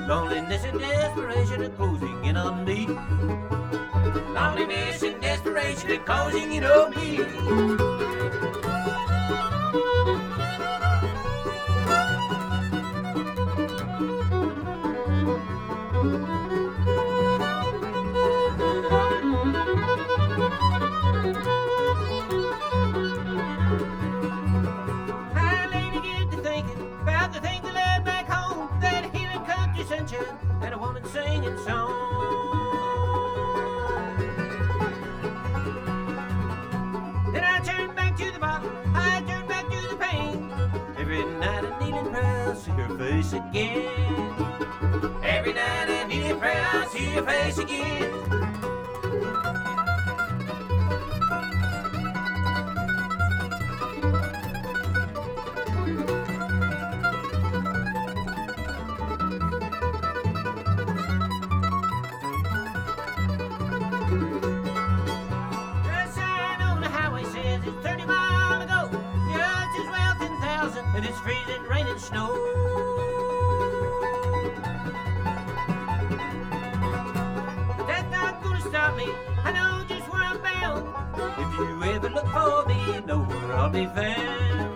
Loneliness and desperation are closing in on me. Loneliness and desperation are closing in on me. And a woman singing song. Then I turn back to the bottle, I turn back to the pain. Every night I kneel in prayer, I'll see her face again. Every night I kneel in prayer, I'll see her face again. And it's freezing, rain, and snow. But that's not gonna stop me. I know just where I'm bound. If you ever look for me, you know where I'll be found.